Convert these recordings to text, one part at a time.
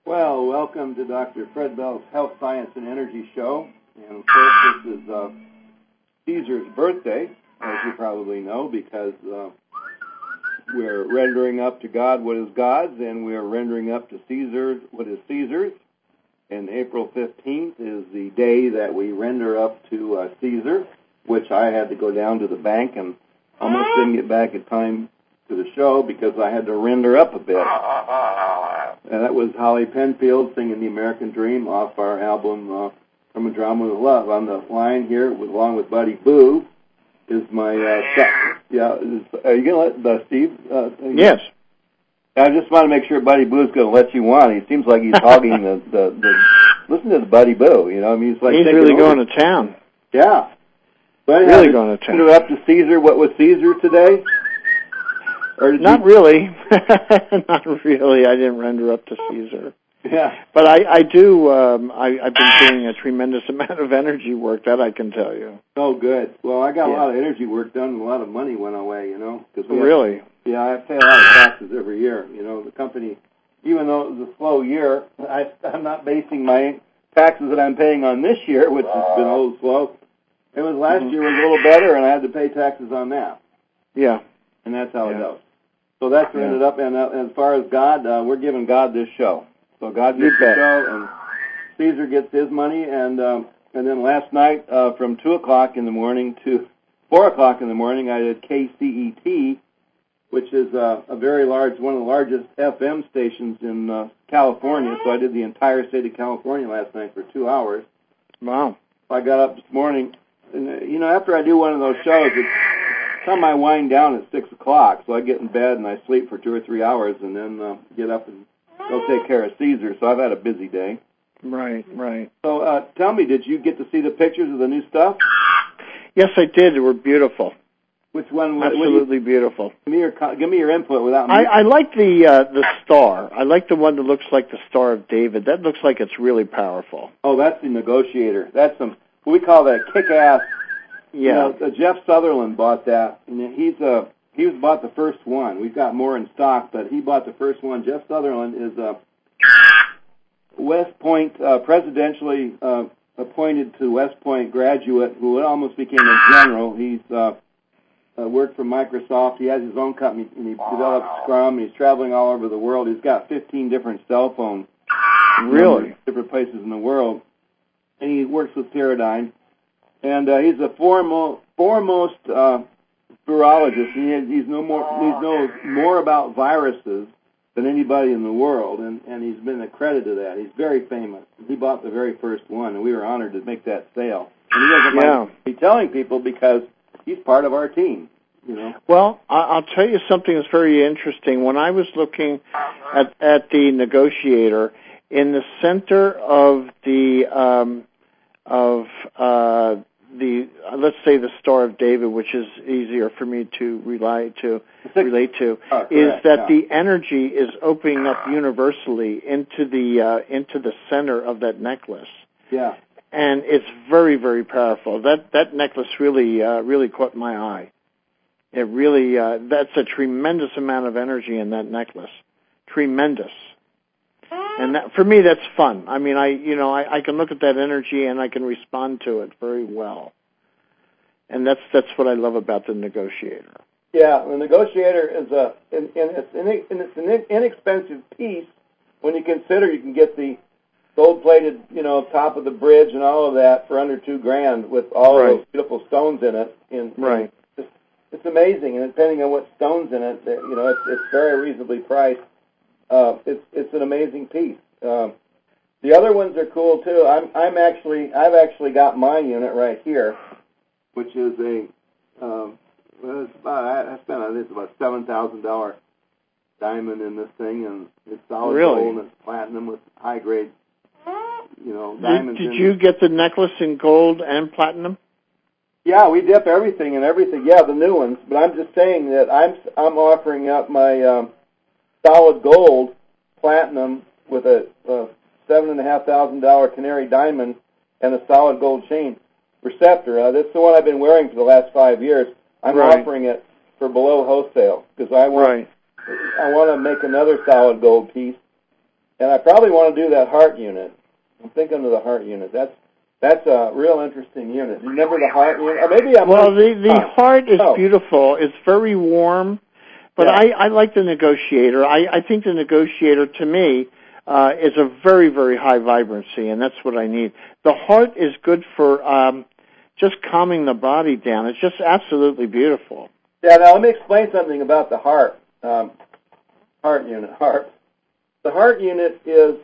Well, welcome to Dr. Fred Bell's Health, Science, and Energy Show. And, of course, this is Caesar's birthday, as you probably know, because we're rendering up to God what is God's, and we're rendering up to Caesar what is Caesar's. And April 15th is the day that we render up to Caesar, which I had to go down to the bank and almost didn't get back in time to the show because I had to render up a bit. And that was Holly Penfield singing The American Dream off our album From a Drama with Love. On the line here, along with Buddy Boo, is my are you going to let Steve? Yes. I just want to make sure Buddy Boo's going to let you on. He seems like he's hogging the listen to the Buddy Boo. You know, I mean, he's like he's really going to town. Yeah. But really going to town. Put it up to Caesar. What was Caesar today? Not really. Not really. I didn't render up to Caesar. Yeah. But I do, I've been doing a tremendous amount of energy work, that I can tell you. Oh, good. Well, I got a lot of energy work done and a lot of money went away, you know. Really? Yeah, I pay a lot of taxes every year. You know, the company, even though it was a slow year, I'm not basing my taxes that I'm paying on this year, which has been a little slow. It was last year was a little better, and I had to pay taxes on that. Yeah. And that's how it goes. So that's where it ended up. And as far as God, we're giving God this show. So God gets the show, and Caesar gets his money. And then last night, from 2 o'clock in the morning to 4 o'clock in the morning, I did KCET, which is a very large, one of the largest FM stations in California. So I did the entire state of California last night for 2 hours. Wow. I got up this morning, and, you know, after I do one of those shows, it's time I wind down at 6 o'clock, so I get in bed and I sleep for 2 or 3 hours and then get up and go take care of Caesar. So I've had a busy day. Right. So tell me, did you get to see the pictures of the new stuff? Yes, I did. They were beautiful. Which one? Absolutely beautiful. Give me your input without me. I like the star. I like the one that looks like the Star of David. That looks like it's really powerful. Oh, that's the Negotiator. That's we call that kick-ass. Yeah. You know, Jeff Sutherland bought that, and he bought the first one. We've got more in stock, but he bought the first one. Jeff Sutherland is a West Point presidentially appointed to West Point graduate who almost became a general. He's worked for Microsoft. He has his own company, and he developed Scrum. He's traveling all over the world. He's got 15 different cell phones. Really? Different places in the world. And he works with Teradyne. And he's a foremost virologist. He knows more about viruses than anybody in the world, and he's been a credit to that. He's very famous. He bought the very first one, and we were honored to make that sale. And he doesn't like be telling people because he's part of our team. You know. Well, I'll tell you something that's very interesting. When I was looking at the Negotiator, in the center of let's say the Star of David, which is easier for me to relate to, is that the energy is opening up universally into the center of that necklace. Yeah. And it's very, very powerful. That necklace really caught my eye. It really that's a tremendous amount of energy in that necklace. Tremendous. And that, for me, that's fun. I mean, I can look at that energy and I can respond to it very well. And that's what I love about the Negotiator. Yeah, the Negotiator is it's an inexpensive piece when you consider you can get the gold-plated, top of the bridge and all of that for under $2,000 with all of those beautiful stones in it. It's amazing, and depending on what stones in it, it's very reasonably priced. It's an amazing piece. The other ones are cool too. I've actually got my unit right here, which is I spent about $7,000 diamond in this thing, and it's solid gold and it's platinum with high grade, diamonds. Did you get the necklace in gold and platinum? Yeah, we dip everything and everything. Yeah, the new ones. But I'm just saying that I'm offering up my solid gold platinum with a $7,500 canary diamond and a solid gold chain receptor. That's the one I've been wearing for the last 5 years. I'm offering it for below wholesale because I want to make another solid gold piece And I probably want to do that heart unit. I'm thinking of the heart unit. That's a real interesting unit. You remember the heart unit? Or maybe I'm the heart is beautiful. It's very warm, but I like the negotiator. I think the negotiator, to me, is a very, very high vibrancy, and that's what I need. The heart is good for just calming the body down. It's just absolutely beautiful. Yeah, now let me explain something about the heart unit. The heart unit is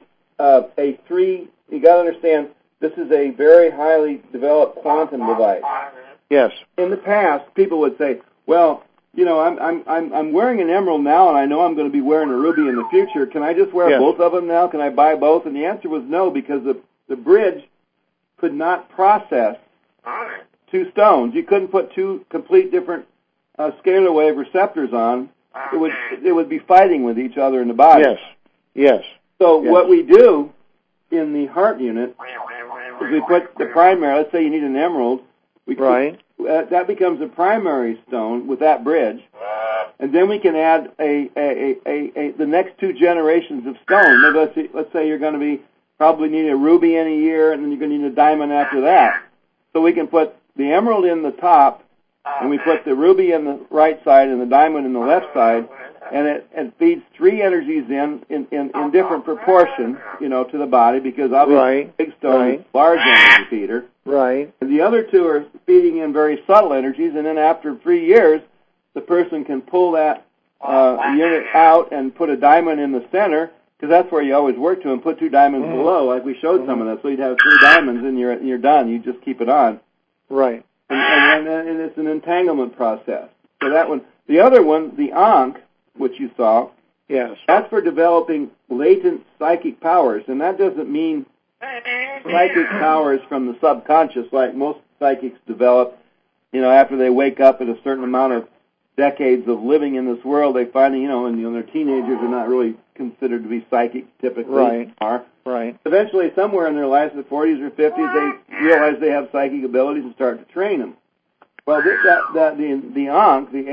you got to understand, this is a very highly developed quantum device. Yes. In the past, people would say, well, I'm wearing an emerald now, and I know I'm going to be wearing a ruby in the future. Can I just wear both of them now? Can I buy both? And the answer was no, because the bridge could not process two stones. You couldn't put two complete different scalar wave receptors on. It would be fighting with each other in the body. Yes. So what we do in the heart unit is we put the primary. Let's say you need an emerald. That becomes a primary stone with that bridge, and then we can add the next two generations of stones. Let's say you're going to be probably need a ruby in a year, and then you're going to need a diamond after that. So we can put the emerald in the top, and we put the ruby in the right side and the diamond in the left side, and it feeds three energies in different proportion, to the body, because obviously big stone is large energy feeder. Right. And the other two are feeding in very subtle energies, and then after 3 years, the person can pull that unit out and put a diamond in the center, because that's where you always work to, and put two diamonds below, like we showed some of that. So you'd have 3 diamonds, and you're done. You just keep it on. Right. And it's an entanglement process. So that one. The other one, the Ankh, which you saw, that's for developing latent psychic powers, and that doesn't mean psychic powers from the subconscious like most psychics develop. After they wake up at a certain amount of decades of living in this world, they find, and their teenagers are not really considered to be psychic typically. Right. Eventually, somewhere in their lives, in the 40s or 50s, they realize they have psychic abilities and start to train them. Well, the Ankh, the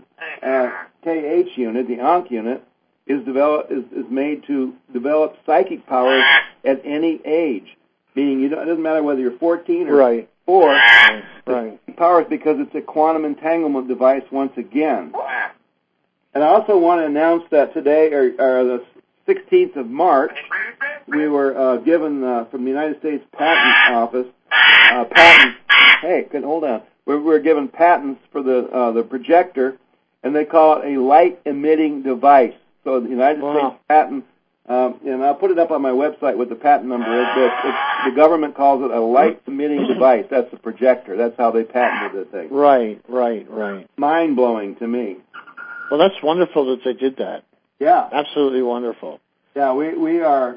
ANKH unit, the Ankh unit, is made to develop psychic powers at any age. Meaning, it doesn't matter whether you're 14 or 4. Powers, because it's a quantum entanglement device once again. And I also want to announce that today, or the 16th of March, we were given from the United States Patent Office patents. Hey, hold on. We were given patents for the projector, and they call it a light-emitting device. So the United States patent, and I'll put it up on my website what the patent number is, but the government calls it a light-emitting device. That's the projector. That's how they patented the thing. Right. Mind-blowing to me. Well, that's wonderful that they did that. Yeah. Absolutely wonderful. Yeah, we are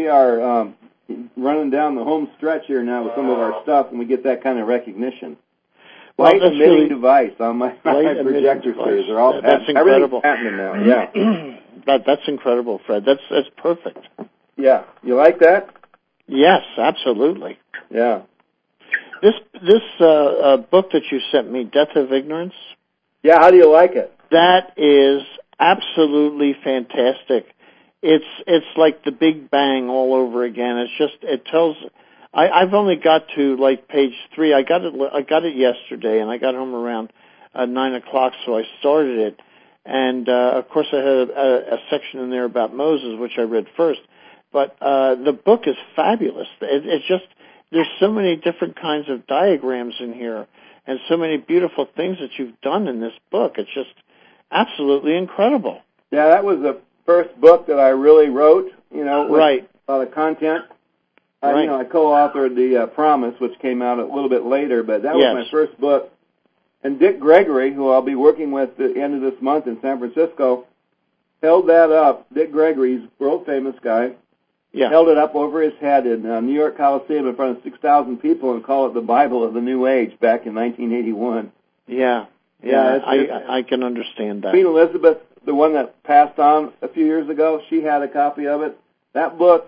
running down the home stretch here now with some of our stuff, and we get that kind of recognition. Light-emitting device on my projector series. They're all that's incredible. Everything's patented now. Yeah. That's incredible, Fred. That's perfect. Yeah. You like that? Yes, absolutely. Yeah. This book that you sent me, Death of Ignorance. Yeah. How do you like it? That is absolutely fantastic. It's like the Big Bang all over again. It tells. I've only got to like page 3. I got it yesterday, and I got home around 9:00, so I started it. And of course, I had a section in there about Moses, which I read first. But the book is fabulous. It's just there's so many different kinds of diagrams in here, and so many beautiful things that you've done in this book. It's just absolutely incredible. Yeah, that was the first book that I really wrote. With a lot of content. I co-authored the Promise, which came out a little bit later, but that was my first book. And Dick Gregory, who I'll be working with at the end of this month in San Francisco, held that up. Dick Gregory's world-famous guy, held it up over his head in New York Coliseum in front of 6,000 people and called it the Bible of the New Age back in 1981. Yeah, I can understand that. Queen Elizabeth, the one that passed on a few years ago, she had a copy of it. That book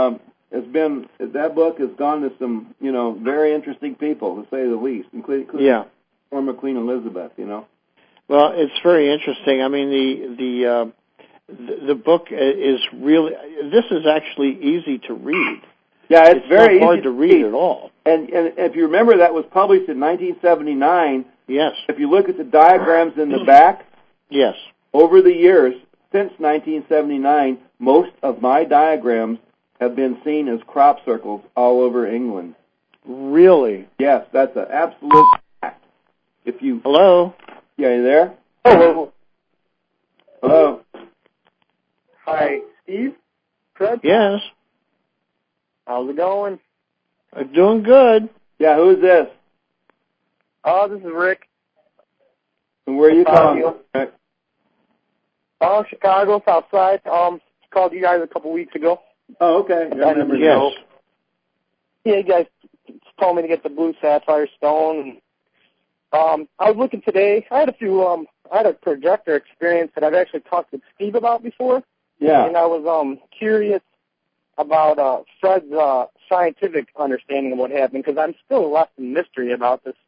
has gone to some, very interesting people, to say the least, including former Queen Elizabeth, Well, it's very interesting. I mean, The book is really, this is actually easy to read. Yeah, it's very not hard easy to read at all. And if you remember, that was published in 1979. Yes. If you look at the diagrams in the back, yes, over the years, since 1979, most of my diagrams have been seen as crop circles all over England. Really? Yes, that's an absolute fact. If you... Hello? Yeah, you there? Hello. Hello? Hi, Steve? Fred? Yes. How's it going? Doing good. Yeah, who's this? Oh, this is Rick. And where are you calling? Chicago. Oh, Chicago, South Side. Called you guys a couple weeks ago. Oh, okay. I remember Yes. Yeah, you guys told me to get the blue sapphire stone. I was looking today. I had a projector experience that I've actually talked with Steve about before. Yeah. And I was curious about Fred's scientific understanding of what happened, because I'm still left in mystery about this.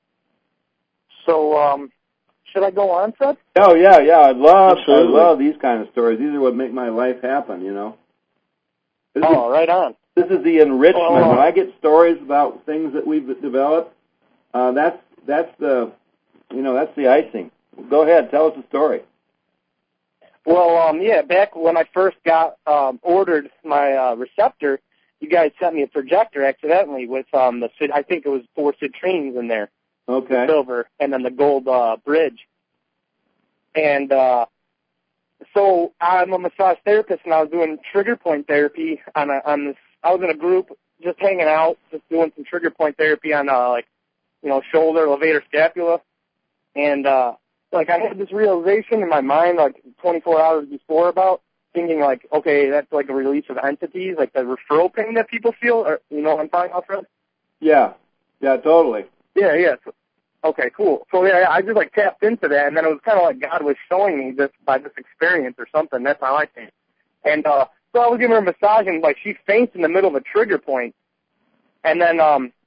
So, should I go on, Fred? Oh, yeah. I Absolutely. love these kind of stories. These are what make my life happen, you know. Right on. This is the enrichment. Oh. When I get stories about things that we've developed, that's the icing. Go ahead, tell us a story. Well, yeah, back when I first got ordered my receptor, you guys sent me a projector accidentally with I think it was 4 citrines in there. Okay. The silver, and then the gold bridge. And so I'm a massage therapist, and I was doing trigger point therapy on this. I was in a group just hanging out, just doing some trigger point therapy on shoulder, levator, scapula, and I had this realization in my mind 24 hours before about thinking okay, that's like a release of entities, like the referral pain that people feel, or you know what I'm talking about, Fred? Yeah, totally. Yeah. Okay, cool. So yeah, I just tapped into that, and then it was kind of like God was showing me this by this experience or something. That's how I think. And so I was giving her a massage, and she faints in the middle of a trigger point, and then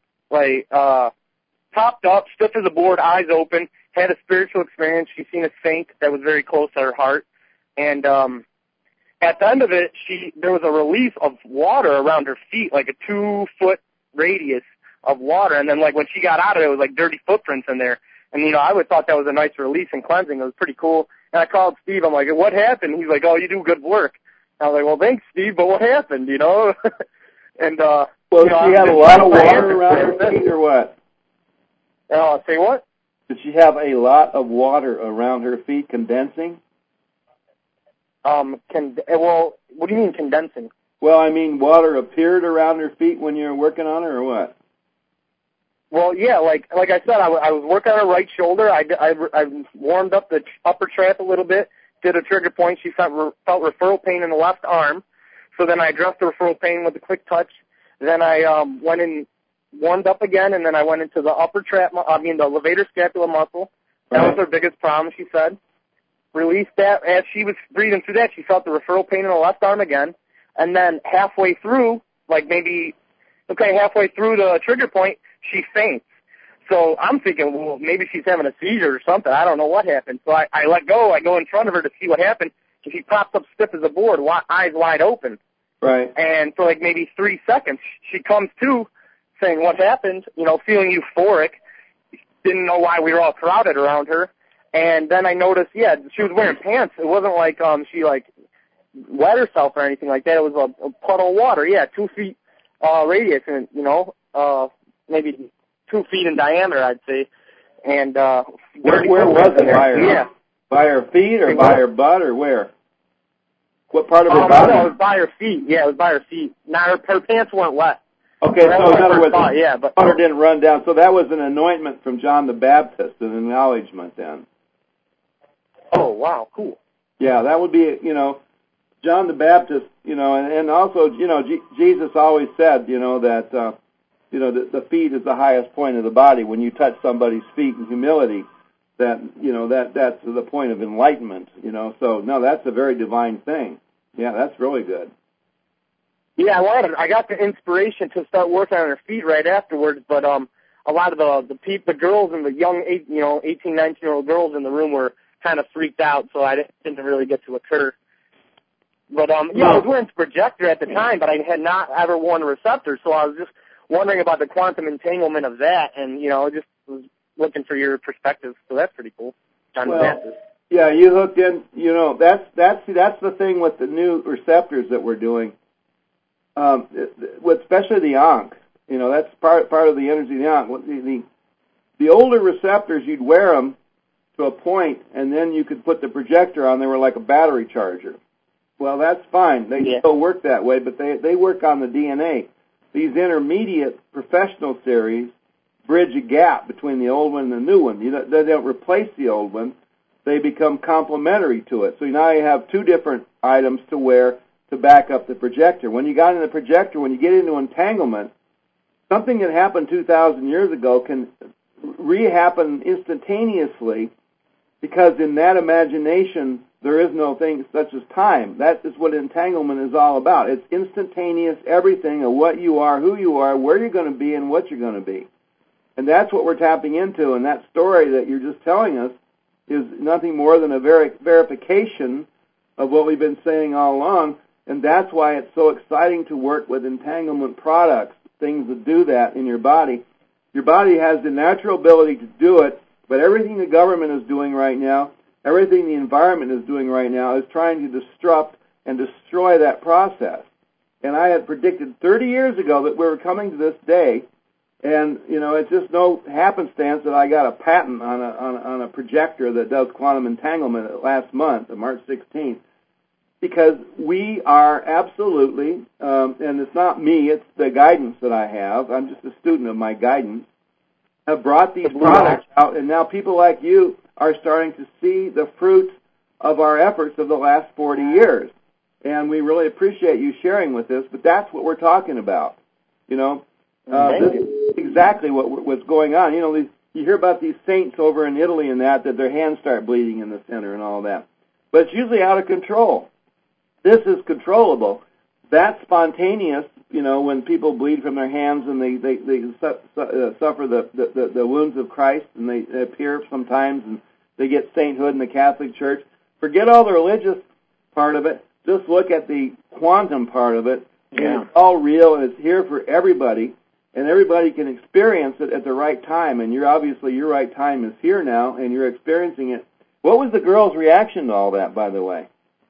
topped up, stiff as a board, eyes open, had a spiritual experience. She seen a saint that was very close to her heart, and at the end of it, there was a release of water around her feet, like a 2-foot radius of water, and then when she got out of it, it was dirty footprints in there. And I would thought that was a nice release and cleansing. It was pretty cool. And I called Steve. I'm like, what happened? He's like, oh, you do good work. And I was like, well, thanks, Steve, but what happened? And she had a lot of water around her feet, or what? Say what? Did she have a lot of water around her feet condensing? Well, what do you mean condensing? Well, I mean, water appeared around her feet when you were working on her, or what? Well, yeah, like I said, I was working on her right shoulder. I warmed up the upper trap a little bit, did a trigger point. She felt referral pain in the left arm. So then I addressed the referral pain with a quick touch. Then I went and warmed up again, and then I went into the upper trap, the levator scapula muscle. That was her biggest problem, she said. Released that. As she was breathing through that, she felt the referral pain in the left arm again. And then halfway through, halfway through the trigger point, she faints. So I'm thinking, well, maybe she's having a seizure or something. I don't know what happened. So I let go. I go in front of her to see what happened. And she pops up stiff as a board, eyes wide open. Right. And for maybe 3 seconds, she comes to saying what happened, feeling euphoric. Didn't know why we were all crowded around her. And then I noticed, she was wearing pants. It wasn't like she wet herself or anything like that. It was a puddle of water. 2 feet radius, and maybe 2 feet in diameter, I'd say. And where was it? By her feet or by her butt, or where? What part of her body? No, it was by her feet. Yeah, it was by her feet. Now her pants weren't wet. Okay, so in other words, but water didn't run down. So that was an anointment from John the Baptist, an acknowledgement then. Oh, wow, cool. Yeah, that would be, John the Baptist, and also, Jesus always said, that, the feet is the highest point of the body. When you touch somebody's feet in humility, that's the point of enlightenment, So, no, that's a very divine thing. Yeah, that's really good. Yeah, I got the inspiration to start working on her feet right afterwards, but a lot of the girls and the young 18, 19-year-old girls in the room were kind of freaked out, so I didn't really get to occur. But I was wearing the projector at the time, but I had not ever worn a receptor, so I was just wondering about the quantum entanglement of that, and just was looking for your perspective. So that's pretty cool. Yeah, you hooked in. That's the thing with the new receptors that we're doing. Especially the Ankh. That's part of the energy of the Ankh. The older receptors, you'd wear them to a point, and then you could put the projector on. They were like a battery charger. Well, that's fine. They still work that way, but they work on the DNA. These intermediate professional series bridge a gap between the old one and the new one. They don't replace the old one. They become complementary to it. So now you have two different items to wear to back up the projector. When you got in the projector, when you get into entanglement, something that happened 2,000 years ago can re-happen instantaneously, because in that imagination, there is no thing such as time. That is what entanglement is all about. It's instantaneous everything of what you are, who you are, where you're going to be, and what you're going to be. And that's what we're tapping into, and that story that you're just telling us is nothing more than a verification of what we've been saying all along, and that's why it's so exciting to work with entanglement products, things that do that in your body. Your body has the natural ability to do it, but everything the government is doing right now, everything the environment is doing right now is trying to disrupt and destroy that process. And I had predicted 30 years ago that we were coming to this day, and it's just no happenstance that I got a patent on a projector that does quantum entanglement last month, on March 16th, because we are absolutely, and it's not me, it's the guidance that I have. I'm just a student of my guidance. Have brought these products out, and now people like you are starting to see the fruits of our efforts of the last 40 years. And we really appreciate you sharing with us, but that's what we're talking about. This is exactly what's going on. You hear about these saints over in Italy and that their hands start bleeding in the center and all that. But it's usually out of control. This is controllable. That's spontaneous, when people bleed from their hands and they suffer the wounds of Christ, and they appear sometimes and they get sainthood in the Catholic Church. Forget all the religious part of it. Just look at the quantum part of it. Yeah. And it's all real, and it's here for everybody, and everybody can experience it at the right time. And your right time is here now, and you're experiencing it. What was the girl's reaction to all that, by the way?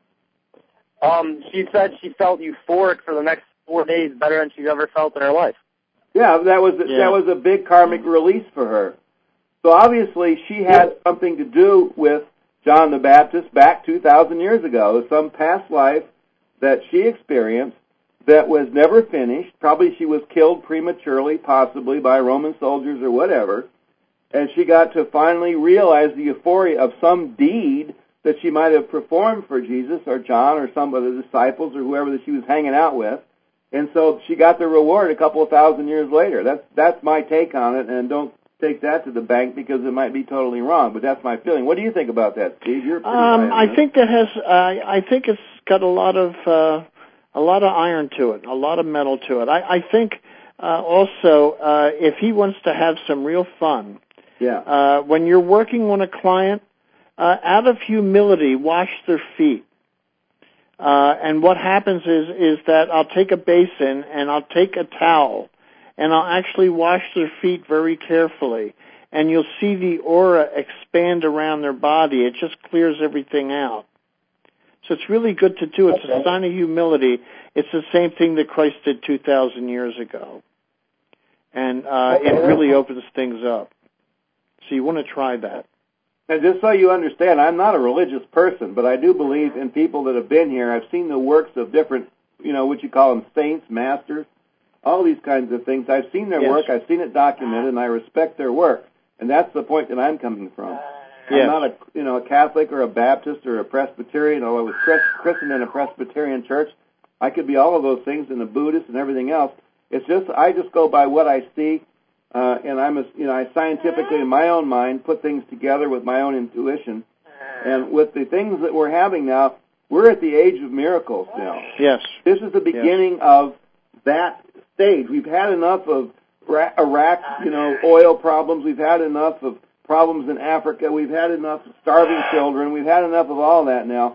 She said she felt euphoric for the next 4 days, better than she's ever felt in her life. Yeah, that was a big karmic release for her. So obviously she had something to do with John the Baptist back 2,000 years ago, some past life that she experienced that was never finished. Probably she was killed prematurely, possibly by Roman soldiers or whatever, and she got to finally realize the euphoria of some deed that she might have performed for Jesus or John or some of the disciples or whoever that she was hanging out with. And so she got the reward a couple of thousand years later. That's my take on it, and don't take that to the bank because it might be totally wrong, but that's my feeling. What do you think about that, Steve? You're pretty I think I think it's got a lot of iron to it, a lot of metal to it. I think also if he wants to have some real fun, when you're working on a client, out of humility, wash their feet. And what happens is that I'll take a basin and I'll take a towel and I'll actually wash their feet very carefully. And you'll see the aura expand around their body. It just clears everything out. So it's really good to do. It's a sign of humility. It's the same thing that Christ did 2,000 years ago. And it really opens things up. So you want to try that. And just so you understand, I'm not a religious person, but I do believe in people that have been here. I've seen the works of different, what you call them, saints, masters, all these kinds of things. I've seen their work. I've seen it documented, and I respect their work. And that's the point that I'm coming from. I'm not a Catholic or a Baptist or a Presbyterian, although I was christened in a Presbyterian church. I could be all of those things, and a Buddhist and everything else. It's just, I just go by what I see. And I scientifically, in my own mind, put things together with my own intuition. And with the things that we're having now, we're at the age of miracles now. Yes. This is the beginning of that stage. We've had enough of Iraq, oil problems. We've had enough of problems in Africa. We've had enough of starving children. We've had enough of all that now.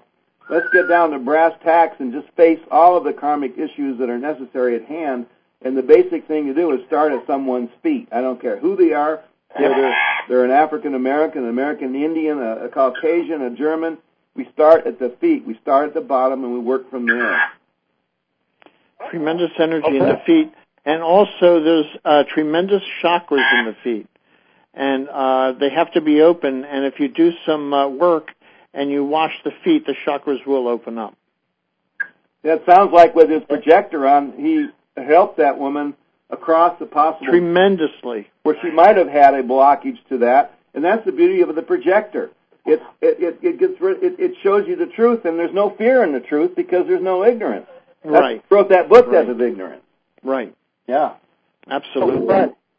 let's get down to brass tacks and just face all of the karmic issues that are necessary at hand. And the basic thing to do is start at someone's feet. I don't care who they are. They're an African American, an American Indian, a Caucasian, a German. We start at the feet. We start at the bottom, and we work from there. Tremendous energy in the feet. And also there's tremendous chakras in the feet. And they have to be open. And if you do some work and you wash the feet, the chakras will open up. That sounds like with his projector on, he helped that woman across the possible... Tremendously. Where she might have had a blockage to that. And that's the beauty of the projector. It shows you the truth, and there's no fear in the truth because there's no ignorance. Right. Wrote that book out of ignorance. Right. Yeah. Absolutely.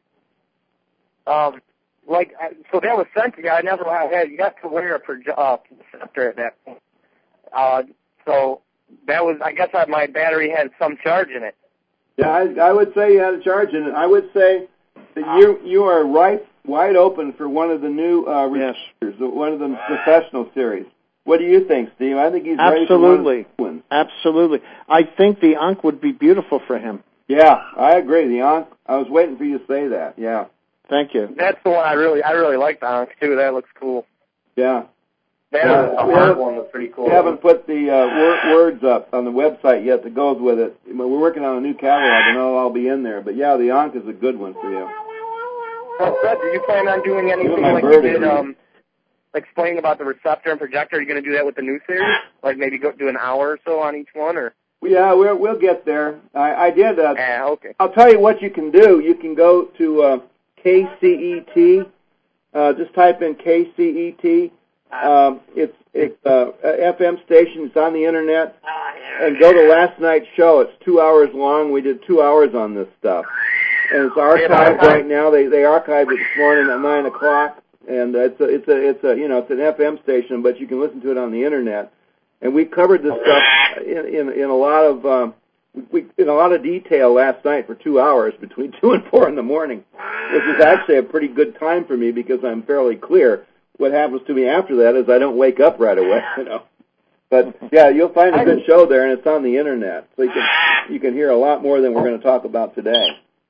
So that was sent to you. I never had yet to wear a projector at that point. So that was, I guess my battery had some charge in it. Yeah, I would say you had a charge in it. I would say that you are wide open for one of the new researchers, one of the professional series. What do you think, Steve? I think he's ready for one of the ones. Absolutely. I think the Ankh would be beautiful for him. Yeah, I agree. The Ankh, I was waiting for you to say that. Yeah. Thank you. That's the one I really like, the Ankh, too. That looks cool. Yeah. The hard one was pretty cool. We haven't put the words up on the website yet that goes with it. We're working on a new catalog, and it'll all be in there. But, yeah, the Ankh is a good one for you. So, Fred, did you plan on doing anything like you did, explaining about the receptor and projector? Are you going to do that with the new series? Like maybe do an hour or so on each one? Or? Yeah, we'll get there. I did. Okay. I'll tell you what you can do. You can go to KCET. Just type in KCET. It's a FM station. It's on the internet. And go to last night's show. It's 2 hours long. We did 2 hours on this stuff. And it's archived right now. They archived it this morning at 9 o'clock. And it's an FM station, but you can listen to it on the internet. And we covered this stuff in a lot of detail last night for 2 hours between 2 and 4 in the morning, which is actually a pretty good time for me because I'm fairly clear. What happens to me after that is I don't wake up right away, But yeah, you'll find a good show there, and it's on the internet, so you can hear a lot more than we're going to talk about today.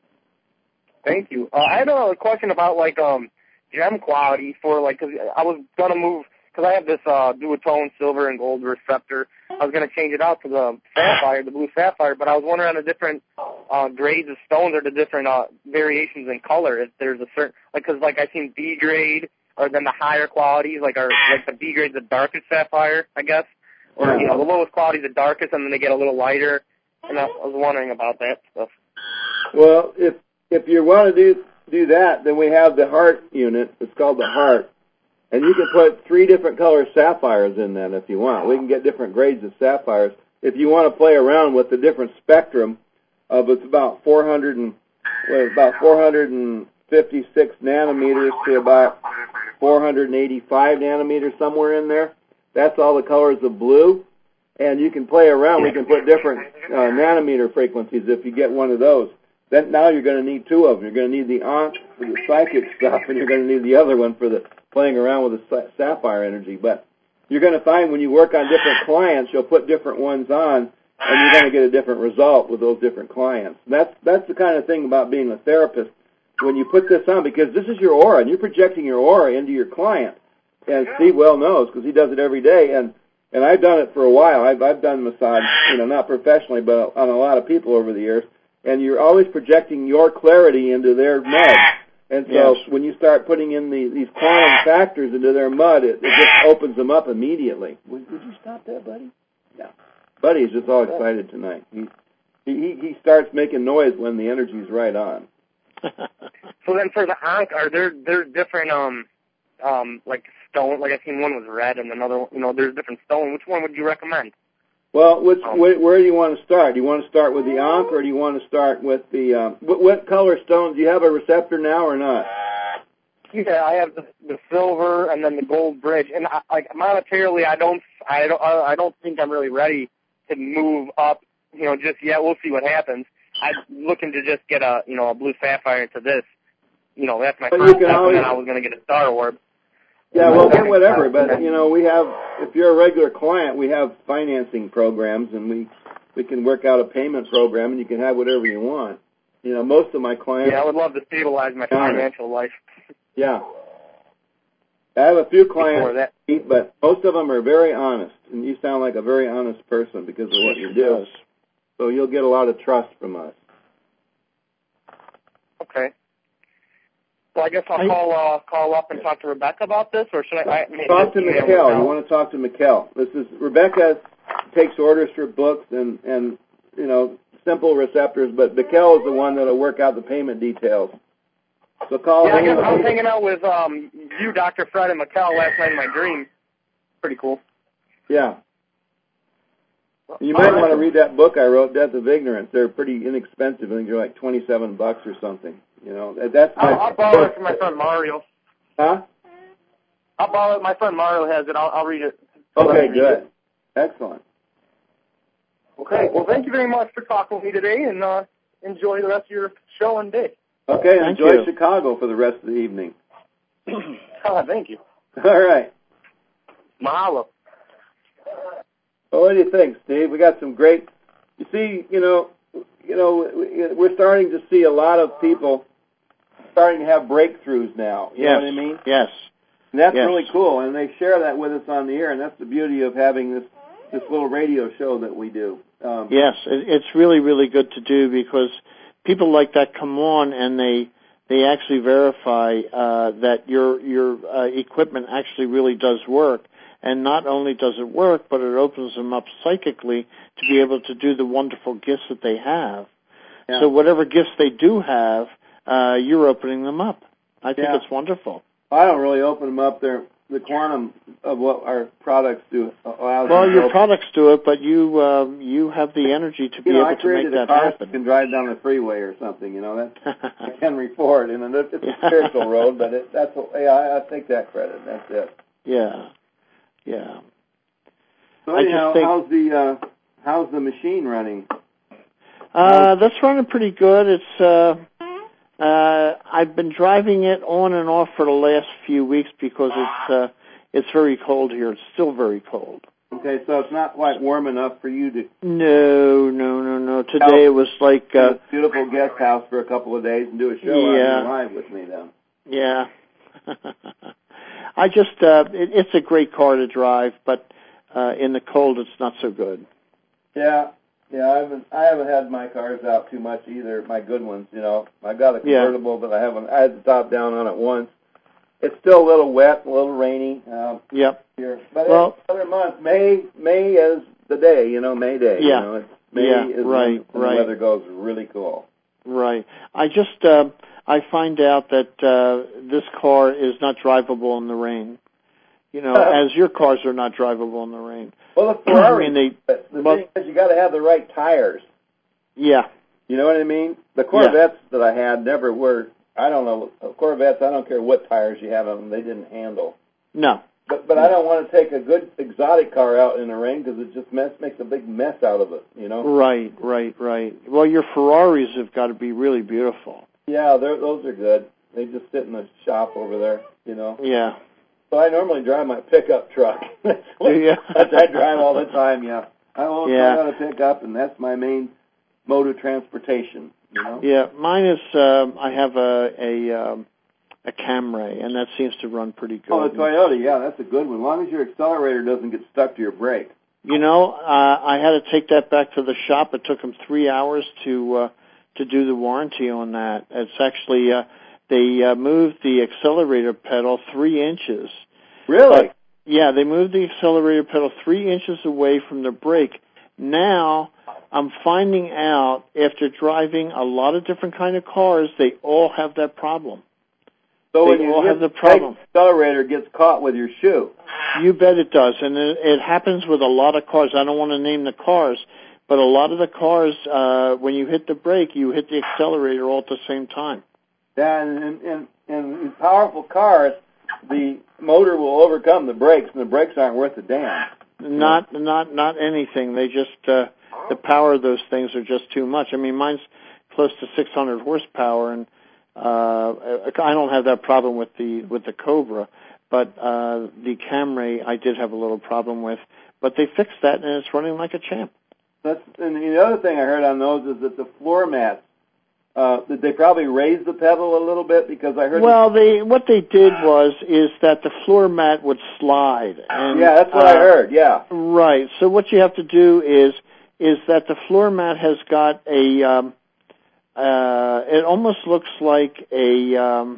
Thank you. I had a question about gem quality for because I was gonna move because I have this duotone silver and gold receptor. I was gonna change it out to the sapphire, the blue sapphire, but I was wondering on the different grades of stones or the different variations in color. If there's a certain because I've seen B grade or then the higher qualities are the B grade the darkest sapphire, I guess, or the lowest quality the darkest, and then they get a little lighter. And I was wondering about that stuff. Well, if you want to do that, then we have the heart unit. It's called the heart. And you can put 3 different color sapphires in that if you want. We can get different grades of sapphires. If you want to play around with the different spectrum of it's about 456 nanometers to about 485 nanometers, somewhere in there. That's all the colors of blue. And you can play around. We can put different nanometer frequencies if you get one of those. Then now you're going to need 2 of them. You're going to need the Ankh for the psychic stuff, and you're going to need the other one for the playing around with the sapphire energy. But you're going to find when you work on different clients, you'll put different ones on, and you're going to get a different result with those different clients. That's the kind of thing about being a therapist. When you put this on, because this is your aura, and you're projecting your aura into your client. And Steve well knows because he does it every day, and I've done it for a while. I've done massage, not professionally, but on a lot of people over the years. And you're always projecting your clarity into their mud. And so when you start putting in these quantum factors into their mud, it just opens them up immediately. Would you stop that, Buddy? Yeah. Buddy's just all excited tonight. He starts making noise when the energy's right on. So then for the Ankh, are there different stone? I've seen one was red and another one, there's different stone. Which one would you recommend? Well, where do you want to start? Do you want to start with the Ankh, or do you want to start with the what color stones? Do you have a receptor now or not? Yeah, I have the silver and then the gold bridge, and monetarily, I don't think I'm really ready to move up, just yet. We'll see what happens. I'm looking to just get a blue sapphire into this. That's my first step, and then I was going to get a star orb. Yeah, well, get whatever, but, you know, we have, if you're a regular client, we have financing programs, and we can work out a payment program, and you can have whatever you want. You know, most of my clients... Yeah, I would love to stabilize my financial life. Yeah. I have a few clients, but most of them are very honest, and you sound like a very honest person because of what you do. So you'll get a lot of trust from us. Okay. Well, I guess I'll call up and talk to Rebecca about this, or should I talk to Mikkel? You want to talk to Mikkel? Rebecca takes orders for books and you know, simple receptors, but Mikkel is the one that'll work out the payment details. So call. Yeah, I guess I was hanging out with you, Dr. Fred, and Mikkel last night in my dream. Pretty cool. Yeah. You might want to read that book I wrote, Death of Ignorance. They're pretty inexpensive. I think they're like $27 or something. You know, I'll borrow it from my friend Mario. Huh? I'll borrow it. My friend Mario has it. I'll read it. Okay, good. Excellent. Okay. Well, thank you very much for talking with me today, and enjoy the rest of your show and day. Okay, enjoy Chicago for the rest of the evening. Thank you. All right. Mahalo. Well, what do you think, Steve? We got some great. You see, we're starting to see a lot of people starting to have breakthroughs now. You know what I mean? Yes. And that's really cool, and they share that with us on the air, and that's the beauty of having this little radio show that we do. Yes, it's really, really good to do because people like that come on and they actually verify that your equipment actually really does work. And not only does it work, but it opens them up psychically to be able to do the wonderful gifts that they have. Yeah. So whatever gifts they do have, you're opening them up. I think it's wonderful. I don't really open them up. They're the quantum of what our products do allows. Well, your products do it, but you have the energy to be able to make that happen. You can drive down the freeway or something. You know, that's like Henry Ford, and it's a spiritual road, but I take that credit. That's it. Yeah. Yeah. So anyhow, how's the machine running? That's running pretty good. It's I've been driving it on and off for the last few weeks because it's very cold here. It's still very cold. Okay, so it's not quite warm enough for you to... No. Today it was like... a beautiful guest house for a couple of days and do a show live with me then. Yeah. I just, it's a great car to drive, but in the cold it's not so good. Yeah, I haven't had my cars out too much either, my good ones, you know. I got a convertible, but I had the top down on it once. It's still a little wet, a little rainy. Yep. Here. But it's another month. May is the day, you know, May Day. Yeah. You know, May is when the weather goes really cool. Right. I just, I find out that this car is not drivable in the rain. You know, as your cars are not drivable in the rain. Well, the Ferrari, the thing is you got to have the right tires. Yeah. You know what I mean? The Corvettes that I had never were, I don't know, Corvettes, I don't care what tires you have on them, they didn't handle. No. But I don't want to take a good exotic car out in the rain because it just makes a big mess out of it, you know? Right. Well, your Ferraris have got to be really beautiful. Yeah, those are good. They just sit in the shop over there, you know? Yeah. So I normally drive my pickup truck. That's what I drive all the time, I always got a pickup, and that's my main mode of transportation, you know? Yeah, mine is, I have a Camry, and that seems to run pretty good. Oh, the Toyota, that's a good one. As long as your accelerator doesn't get stuck to your brake. You know, I had to take that back to the shop. It took them 3 hours to do the warranty on that. It's actually, they moved the accelerator pedal 3 inches. Really? Yeah, they moved the accelerator pedal 3 inches away from the brake. Now, I'm finding out, after driving a lot of different kind of cars, they all have that problem. So when you hit the accelerator, it gets caught with your shoe. You bet it does, and it happens with a lot of cars. I don't want to name the cars, but a lot of the cars, when you hit the brake, you hit the accelerator all at the same time. Yeah, and in powerful cars, the motor will overcome the brakes, and the brakes aren't worth a damn. Not anything. They just the power of those things are just too much. I mean, mine's close to 600 horsepower, and I don't have that problem with the Cobra. But the Camry I did have a little problem with, but they fixed that and it's running like a champ. And the other thing I heard on those is that the floor mats, did they probably raise the pedal a little bit? Because I heard. Well, what they did is that the floor mat would slide. And, yeah, that's what I heard. Yeah. Right. So what you have to do is that the floor mat has got a. It almost looks like a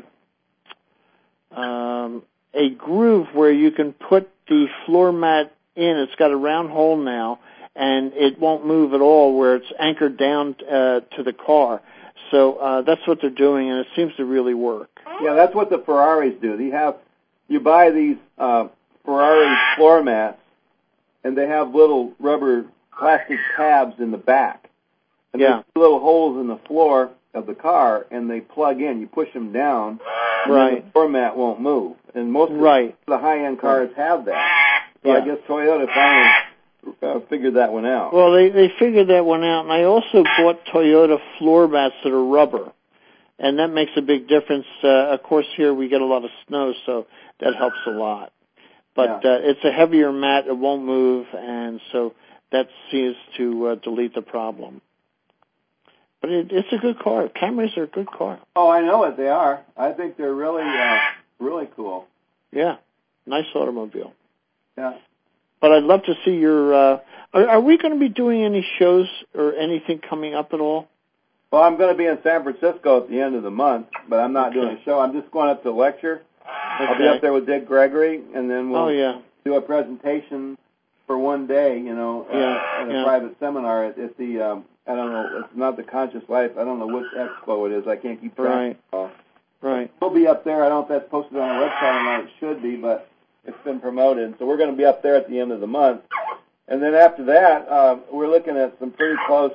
groove where you can put the floor mat in. It's got a round hole now, and it won't move at all, where it's anchored down to the car. So that's what they're doing, and it seems to really work. Yeah, that's what the Ferraris do. You buy these Ferrari floor mats, and they have little rubber plastic tabs in the back. And there's little holes in the floor of the car, and they plug in. You push them down, and then the floor mat won't move. And most of the high-end cars have that. So I guess Toyota finally figured that one out. Well, they figured that one out, and I also bought Toyota floor mats that are rubber, and that makes a big difference. Of course, here we get a lot of snow, so that helps a lot. But it's a heavier mat; it won't move, and so that seems to delete the problem. But it's a good car. Camrys are a good car. Oh, I know it. They are. I think they're really, really cool. Yeah, nice automobile. Yeah. But I'd love to see your. Are we going to be doing any shows or anything coming up at all? Well, I'm going to be in San Francisco at the end of the month, but I'm not doing a show. I'm just going up to lecture. I'll be up there with Dick Gregory, and then we'll do a presentation for one day, in a private seminar at the, I don't know, it's not the Conscious Life. I don't know which expo it is. I can't keep track. Right. We'll be up there. I don't know if that's posted on the website or not. It should be, but it's been promoted. So we're going to be up there at the end of the month. And then after that, we're looking at some pretty close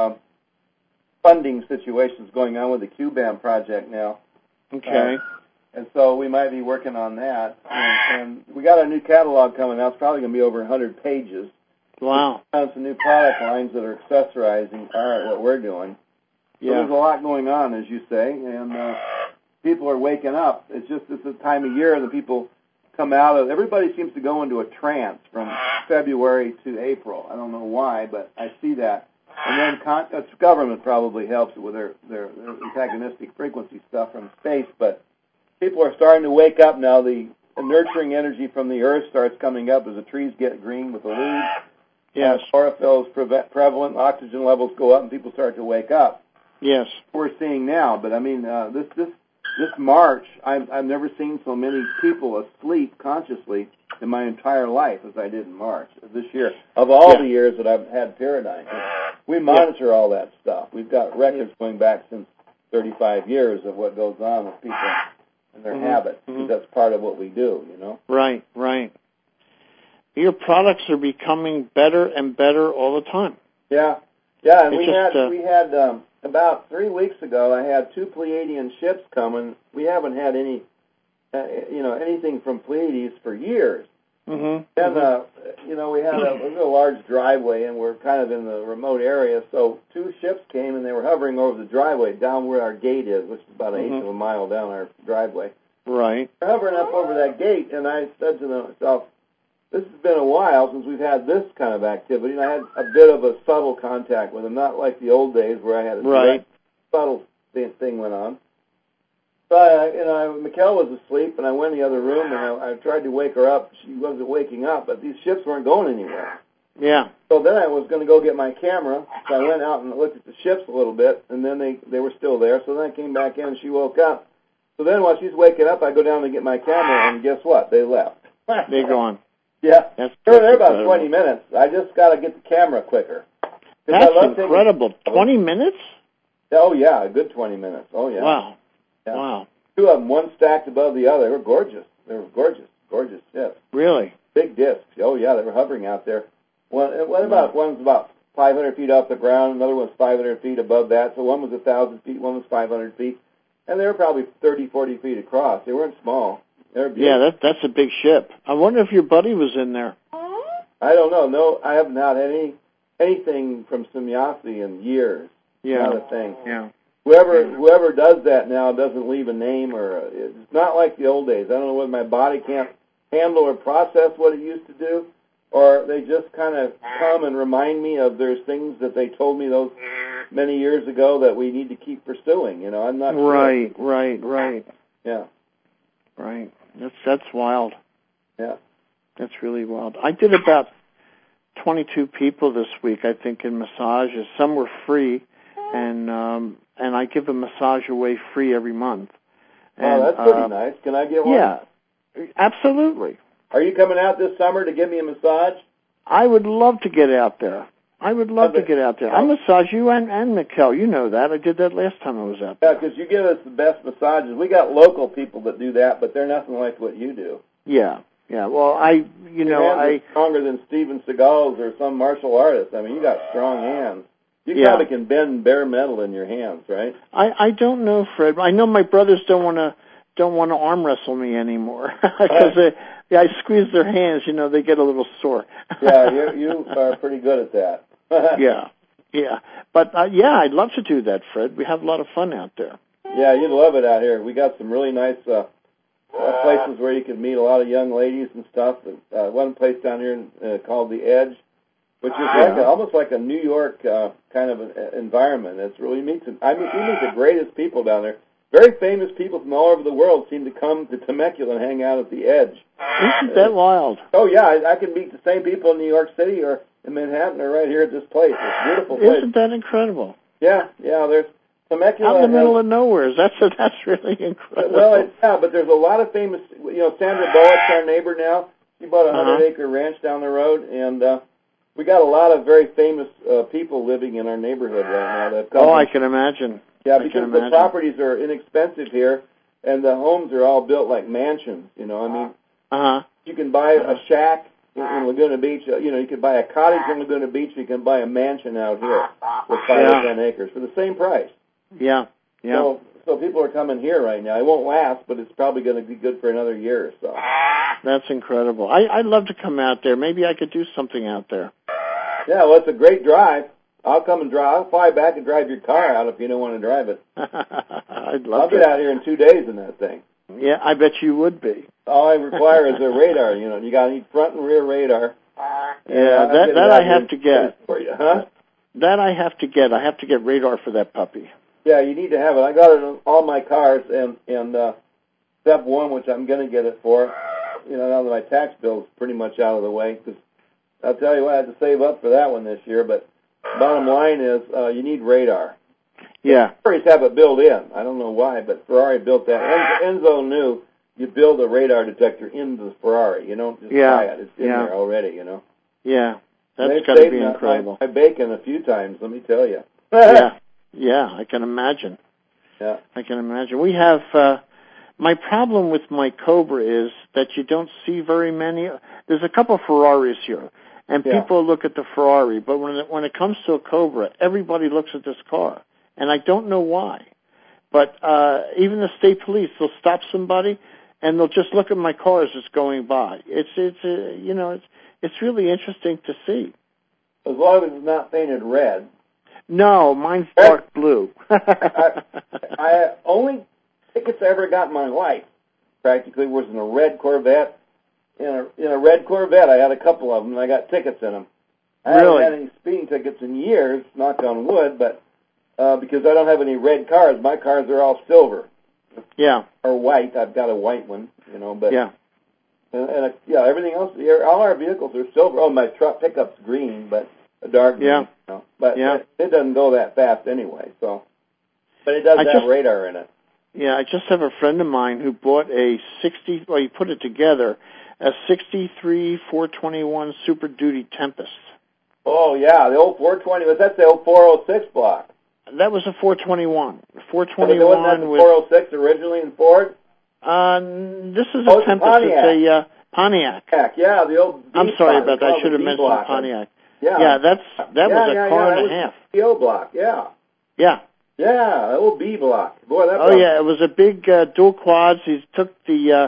funding situations going on with the QBAM project now. Okay. And so we might be working on that. And we got a new catalog coming out. It's probably going to be over 100 pages. Wow. We found some new product lines that are accessorizing what we're doing. So there's a lot going on, as you say, and people are waking up. It's a time of year that people come out of. Everybody seems to go into a trance from February to April. I don't know why, but I see that. And then government probably helps with their antagonistic frequency stuff from space, but people are starting to wake up now. The nurturing energy from the earth starts coming up as the trees get green with the leaves. Yes. Chlorophyll is prevalent, oxygen levels go up, and people start to wake up. Yes. We're seeing now, but I mean, this March, I've never seen so many people asleep consciously in my entire life as I did in March of this year. Of all the years that I've had Paradigm, we monitor all that stuff. We've got records going back since 35 years of what goes on with people and their habits, because that's part of what we do, Right. Your products are becoming better and better all the time. Yeah, and we had about 3 weeks ago, I had 2 Pleiadian ships coming. We haven't had any, anything from Pleiades for years. And, we had a large driveway, and we're kind of in the remote area, so 2 ships came, and they were hovering over the driveway down where our gate is, which is about an eighth of a mile down our driveway. Right. They're hovering up over that gate, and I said to myself, this has been a while since we've had this kind of activity, and I had a bit of a subtle contact with them, not like the old days where I had a direct, subtle thing went on. So, Mikkel was asleep, and I went in the other room, and I tried to wake her up. She wasn't waking up, but these ships weren't going anywhere. Yeah. So then I was going to go get my camera, so I went out and looked at the ships a little bit, and then they were still there. So then I came back in, and she woke up. So then while she's waking up, I go down to get my camera, and guess what? They left. They're gone. Yeah, that's they're about 20 minutes. I just got to get the camera quicker. That's incredible. 20 minutes? Oh, yeah, a good 20 minutes. Oh, yeah. Wow. Yeah. Wow. 2 of them, one stacked above the other. They were gorgeous. Gorgeous ships. Really? Big discs. Oh, yeah, they were hovering out there. One's about 500 feet off the ground. Another one's 500 feet above that. So one was 1,000 feet, one was 500 feet. And they were probably 30, 40 feet across. They weren't small. Yeah, that's a big ship. I wonder if your buddy was in there. I don't know. No, I have not had anything from Semjase in years. Yeah. Not a thing. Yeah. whoever does that now doesn't leave a name, or it's not like the old days. I don't know whether my body can't handle or process what it used to do, or they just kind of come and remind me of there's things that they told me those many years ago that we need to keep pursuing. You know, I'm not right, sure. Right. Yeah. Right. That's wild. Yeah. That's really wild. I did about 22 people this week, I think, in massages. Some were free, and I give a massage away free every month. Oh, that's pretty nice. Can I get one? Yeah, absolutely. Are you coming out this summer to give me a massage? I would love to get out there. I massage you and Mikkel. You know that. I did that last time I was out there. Yeah, because you give us the best massages. We got local people that do that, but they're nothing like what you do. Yeah. Well, Your hands are stronger than Steven Seagal's or some martial artist. I mean, you got strong hands. You probably can bend bare metal in your hands, right? I don't know, Fred. I know my brothers don't want to arm wrestle me anymore because I squeeze their hands. You know, they get a little sore. Yeah, you are pretty good at that. Yeah. But I'd love to do that, Fred. We have a lot of fun out there. Yeah, you'd love it out here. We got some really nice places where you can meet a lot of young ladies and stuff. One place down here called The Edge, which is almost like a New York kind of environment. It's really you meet the greatest people down there. Very famous people from all over the world seem to come to Temecula and hang out at The Edge. Isn't that wild? Oh yeah, I can meet the same people in New York City or in Manhattan or right here at this place. It's a beautiful place. Isn't that incredible? Yeah. There's Temecula. Out in the middle of nowhere. That's really incredible. Well, but there's a lot of famous. Sandra Bullock's our neighbor now. She bought a 100-acre ranch down the road, and we got a lot of very famous people living in our neighborhood right now. I can imagine. Yeah, because the properties are inexpensive here, and the homes are all built like mansions. You can buy a shack in Laguna Beach. You could buy a cottage in Laguna Beach. You can buy a mansion out here with 5 or 10 acres for the same price. Yeah. So people are coming here right now. It won't last, but it's probably going to be good for another year or so. That's incredible. I'd love to come out there. Maybe I could do something out there. Yeah, well, it's a great drive. I'll come and drive. I'll fly back and drive your car out if you don't want to drive it. I'll get out here in 2 days in that thing. Yeah, I bet you would be. All I require is a radar. You got to need front and rear radar. Yeah, that I have to get. For you. Huh? That I have to get. I have to get radar for that puppy. Yeah, you need to have it. I got it on all my cars, and except one, which I'm going to get it for. Now that my tax bill's pretty much out of the way, because I'll tell you what, I had to save up for that one this year. But bottom line is, you need radar. Yeah. Ferraris have it built in. I don't know why, but Ferrari built that. Enzo knew you build a radar detector into the Ferrari. You don't just buy it. It's in there already, Yeah. That's got to be incredible. My bacon a few times, let me tell you. Yeah, I can imagine. Yeah. I can imagine. We have, my problem with my Cobra is that you don't see very many. There's a couple Ferraris here, and people look at the Ferrari, but when it comes to a Cobra, everybody looks at this car, and I don't know why. But even the state police, they'll stop somebody, and they'll just look at my car as it's going by. It's really interesting to see. As long as it's not painted red. No, mine's dark blue. I only tickets I ever got in my life practically was in a red Corvette. In a red Corvette, I had a couple of them, and I got tickets in them. I haven't had any speeding tickets in years, knock on wood, but because I don't have any red cars, my cars are all silver. Yeah. Or white. I've got a white one, but and everything else. All our vehicles are silver. Oh, my truck pickup's green, but a dark green. But it doesn't go that fast anyway. So, but it does have radar in it. Yeah, I just have a friend of mine who bought a 60. Well, he put it together, a 63 421 Super Duty Tempest. Oh yeah, the old 420. That's the old 406 block. That was a 421. 421 wasn't that the 406 originally in Ford? This is a Tempest. Pontiac. It's a Pontiac. Yeah, the old. I'm sorry about that. I should have mentioned Pontiac. Yeah, that was a car and a half. The O block. Yeah. Yeah. Yeah, the old B block. Boy, that. Oh yeah, it was a big dual quads. He took the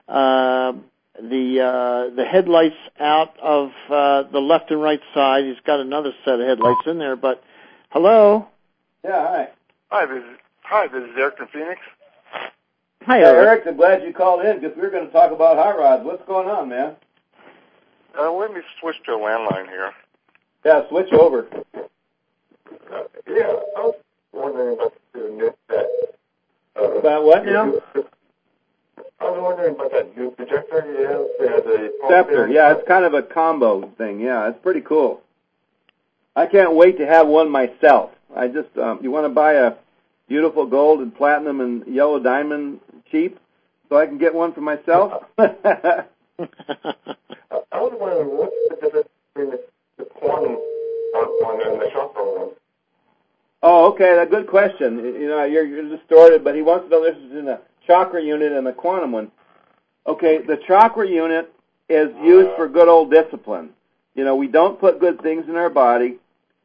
headlights out of the left and right side. He's got another set of headlights in there. But hello. Yeah. Hi. Hi, this is Eric from Phoenix. Hi, Eric. I'm glad you called in because we're going to talk about hot rods. What's going on, man? Let me switch to a landline here. Yeah, switch over. Yeah, I was wondering about the new set. About what now? I was wondering about that new projector you have. It has a Scepter. Yeah, it's kind of a combo thing. Yeah, it's pretty cool. I can't wait to have one myself. I just, you want to buy a beautiful gold and platinum and yellow diamond cheap so I can get one for myself? I was wondering what's the difference between the quantum one and the chakra one? Oh, okay, that's a good question. You know, you're distorted, but he wants to know this is in the chakra unit and the quantum one. Okay, the chakra unit is used for good old discipline. You know, we don't put good things in our body.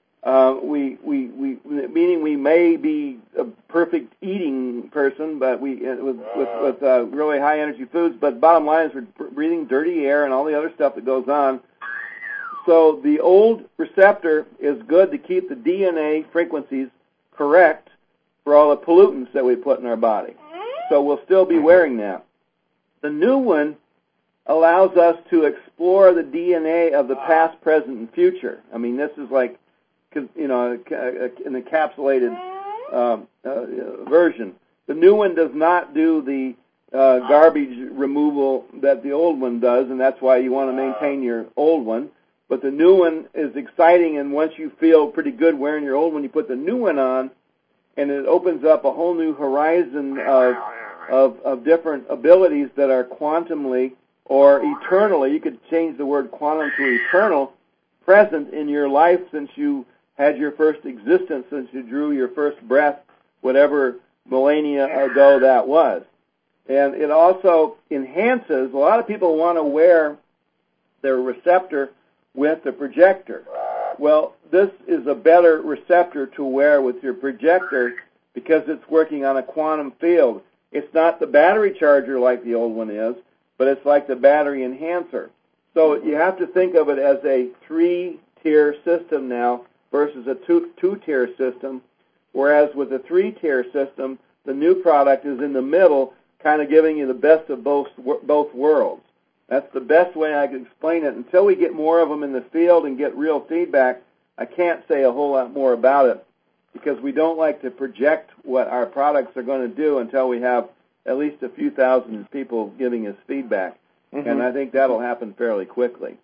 Meaning we may be a perfect eating person, but with really high energy foods. But bottom line is we're breathing dirty air and all the other stuff that goes on. So the old receptor is good to keep the DNA frequencies correct for all the pollutants that we put in our body. So we'll still be wearing that. The new one allows us to explore the DNA of the past, present, and future. I mean, this is like, you know, an encapsulated version. The new one does not do the garbage removal that the old one does, and that's why you want to maintain your old one. But the new one is exciting, and once you feel pretty good wearing your old one, you put the new one on, and it opens up a whole new horizon of different abilities that are quantumly or eternally, you could change the word quantum to eternal, present in your life since you had your first existence, since you drew your first breath, whatever millennia ago that was. And it also enhances, a lot of people want to wear their receptor with the projector. Well, this is a better receptor to wear with your projector because it's working on a quantum field. It's not the battery charger like the old one is, but it's like the battery enhancer. So you have to think of it as a 3-tier system now versus a two-tier system, whereas with a 3-tier system, the new product is in the middle, kind of giving you the best of both worlds. That's the best way I can explain it. Until we get more of them in the field and get real feedback, I can't say a whole lot more about it because we don't like to project what our products are going to do until we have at least a few thousand people giving us feedback. Mm-hmm. And I think that'll happen fairly quickly.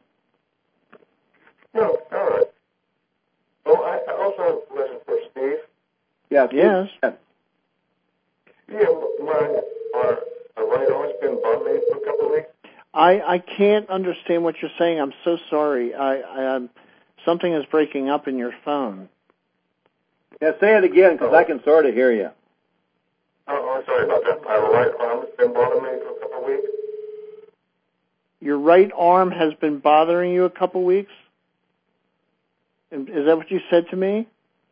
No, all right. Well, I also have a question for Steve. Yeah, yes. Yeah, my right arm's been bothering me for a couple of weeks. I can't understand what you're saying. I'm so sorry. Something is breaking up in your phone. Yeah, say it again because I can sort of hear you. Oh, I'm sorry about that. My right arm's been bothering me for a couple of weeks. Your right arm has been bothering you a couple weeks? Is that what you said to me?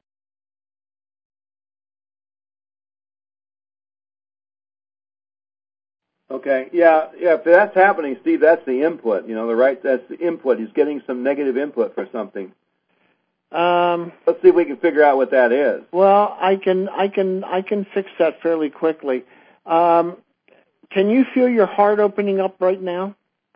Okay, yeah. If that's happening, Steve, that's the input. You know, that's the input. He's getting some negative input for something. Let's see if we can figure out what that is. Well, I can fix that fairly quickly. Can you feel your heart opening up right now?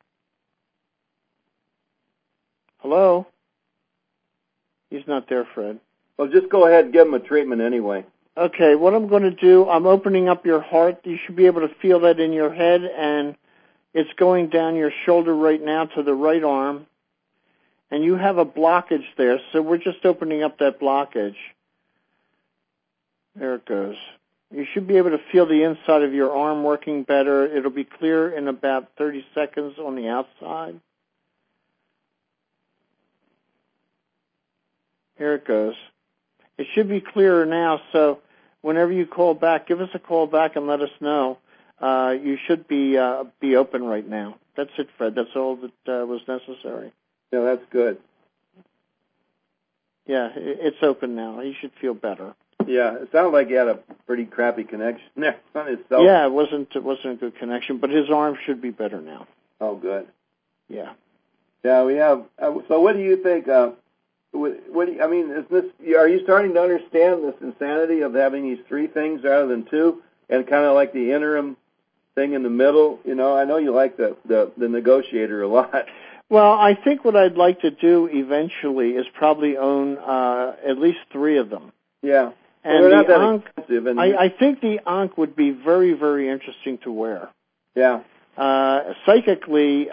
Hello? He's not there, Fred. Well, just go ahead and give him a treatment anyway. Okay, what I'm going to do, I'm opening up your heart. You should be able to feel that in your head, and it's going down your shoulder right now to the right arm. And you have a blockage there, so we're just opening up that blockage. There it goes. You should be able to feel the inside of your arm working better. It'll be clear in about 30 seconds on the outside. Here it goes. It should be clearer now, so whenever you call back, give us a call back and let us know. You should be open right now. That's it, Fred. That's all that was necessary. Yeah, that's good. Yeah, it's open now. He should feel better. Yeah, it sounded like he had a pretty crappy connection there on his cell. Yeah, it wasn't a good connection, but his arm should be better now. Oh, good. Yeah. Yeah, we have. So, what do you think? what do you, I mean, is this? Are you starting to understand this insanity of having these three things rather than two, and kind of like the interim thing in the middle? You know, I know you like the negotiator a lot. Well, I think what I'd like to do eventually is probably own at least three of them. Yeah. And well, they're not the that Ankh, expensive. And I think the Ankh would be very, very interesting to wear. Yeah. Psychically,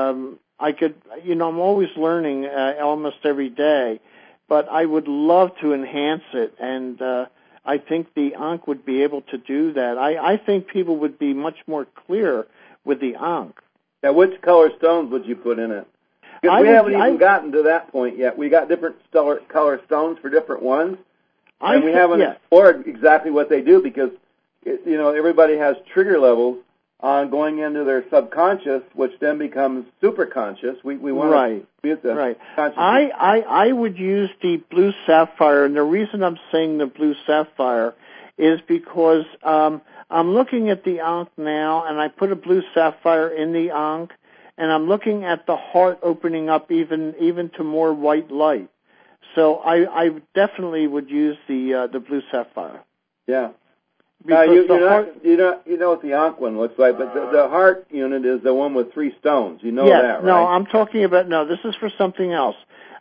I could, you know, I'm always learning almost every day, but I would love to enhance it, and I think the Ankh would be able to do that. I think people would be much more clear with the Ankh. Now, which color stones would you put in it? Because we haven't even gotten to that point yet. We got different color stones for different ones, and we haven't explored exactly what they do because, you know, everybody has trigger levels on going into their subconscious, which then becomes superconscious. We want to be at the conscious. I would use the blue sapphire, and the reason I'm saying the blue sapphire is because I'm looking at the Ankh now, and I put a blue sapphire in the Ankh, and I'm looking at the heart opening up even to more white light. So I definitely would use the blue sapphire. Yeah. You know what the Ankh one looks like, but the heart unit is the one with three stones. You know that, right? No, I'm talking about, this is for something else.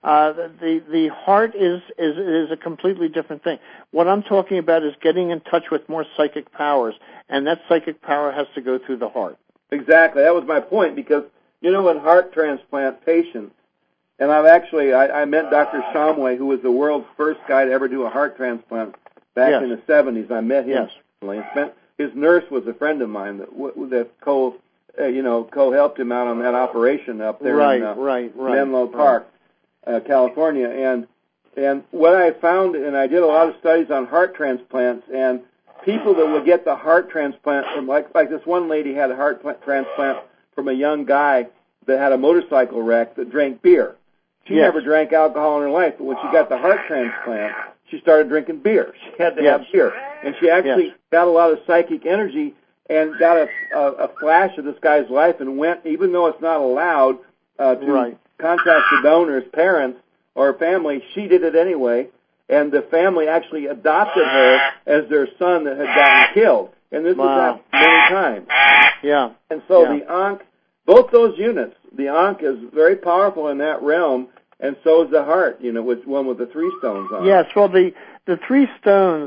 The heart is a completely different thing. What I'm talking about is getting in touch with more psychic powers, and that psychic power has to go through the heart. Exactly. That was my point, because, you know, in heart transplant patients, and I met Dr. Shamway, who was the world's first guy to ever do a heart transplant back in the 70s. I met him. And his nurse was a friend of mine that co-helped him out on that operation up there in Menlo Park, California. And what I found, and I did a lot of studies on heart transplants, and people that would get the heart transplant from, like this one lady had a heart transplant from a young guy that had a motorcycle wreck that drank beer. She never drank alcohol in her life, but when she got the heart transplant, she started drinking beer. She had to have beer. And she actually got a lot of psychic energy and got a flash of this guy's life and went, even though it's not allowed to contact the donor's parents or family, she did it anyway. And the family actually adopted her as their son that had gotten killed. And this has happened many times. Yeah. And so the Ankh, both those units, the Ankh is very powerful in that realm, and so is the heart, you know, with one with the three stones on it. Yes, well, the three stones,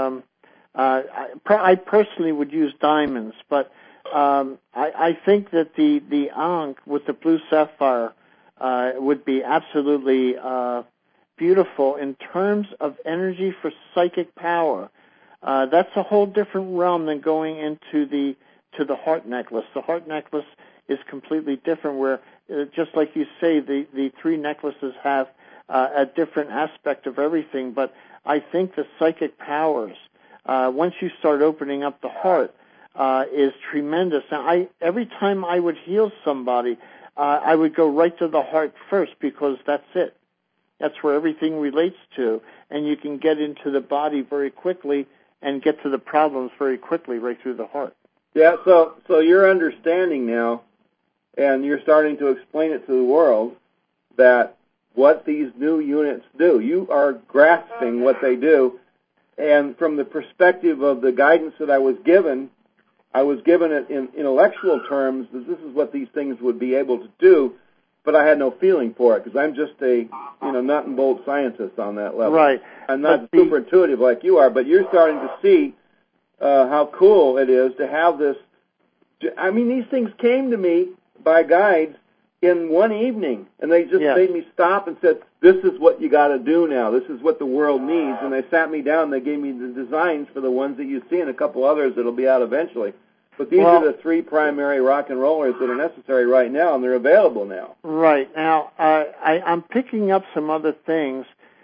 I personally would use diamonds, but I think that the Ankh with the blue sapphire would be absolutely beautiful in terms of energy for psychic power. That's a whole different realm than going into the heart necklace. The heart necklace is completely different, where just like you say, the three necklaces have a different aspect of everything. But I think the psychic powers, once you start opening up the heart, is tremendous. Now, every time I would heal somebody, I would go right to the heart first, because that's it. That's where everything relates to, and you can get into the body very quickly and get to the problems very quickly right through the heart. Yeah, so you're understanding now, and you're starting to explain it to the world, that what these new units do. You are grasping what they do, and from the perspective of the guidance that I was given it in intellectual terms, that this is what these things would be able to do, but I had no feeling for it, because I'm just a nut and bolt scientist on that level. Right. I'm not super intuitive like you are, but you're starting to see how cool it is to have this. I mean, these things came to me by guides in one evening, and they just made me stop and said, this is what you got to do now. This is what the world needs. And they sat me down, and they gave me the designs for the ones that you see and a couple others that will be out eventually. But these are the three primary rock and rollers that are necessary right now, and they're available now. Right. Now, I'm picking up some other things.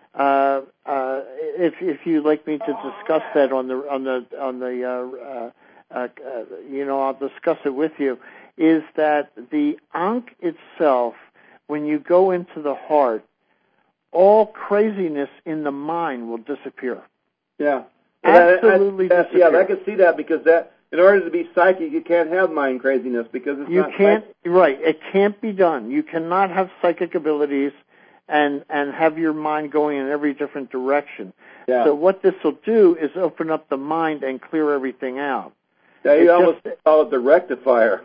If you'd like me to discuss that I'll discuss it with you. Is that the Ankh itself, when you go into the heart, all craziness in the mind will disappear. Yeah. Absolutely disappear. Yeah, I can see that, because that, in order to be psychic, you can't have mind craziness, because it's not psychic. Right. It can't be done. You cannot have psychic abilities and have your mind going in every different direction. Yeah. So what this will do is open up the mind and clear everything out. Yeah, you almost call it the rectifier.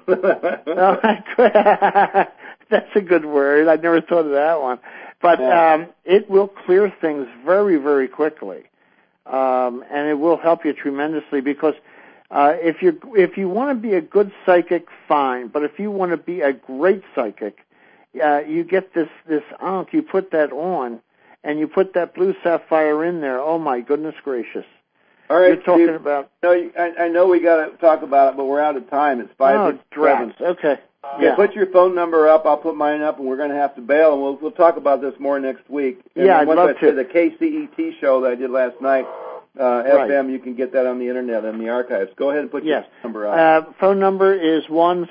That's a good word. I never thought of that one. But it will clear things very, very quickly. And it will help you tremendously because if you want to be a good psychic, fine. But if you want to be a great psychic, you get this Ankh, you put that on, and you put that blue sapphire in there. Oh, my goodness gracious. All right, you're talking Steve, about... No, I know we got to talk about it, but we're out of time. It's 5:57. Okay. Yeah, put your phone number up. I'll put mine up, and we're going to have to bail, and we'll talk about this more next week. And I'd love to. The KCET show that I did last night, FM, you can get that on the Internet in the archives. Go ahead and put your number up. Phone number is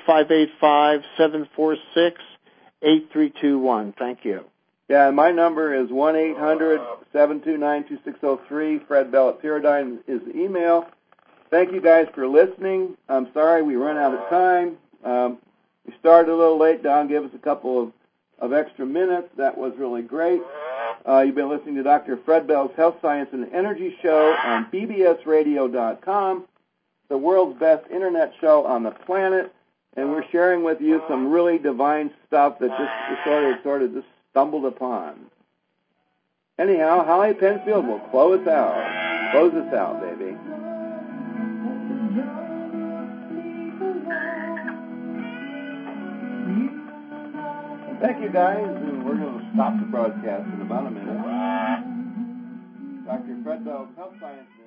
1-585-746-8321. Thank you. Yeah, and my number is 1-800-729-2603. Fred Bell at Pyrodyne is the email. Thank you guys for listening. I'm sorry we ran out of time. We started a little late. Don gave us a couple of extra minutes. That was really great. You've been listening to Dr. Fred Bell's Health, Science, and Energy Show on bbsradio.com, the world's best internet show on the planet. And we're sharing with you some really divine stuff that just sort of just stumbled upon. Anyhow, Holly Penfield will close us out. Close us out, baby. Thank you, guys, and we're going to stop the broadcast in about a minute. Dr. Fred Bell's Health Science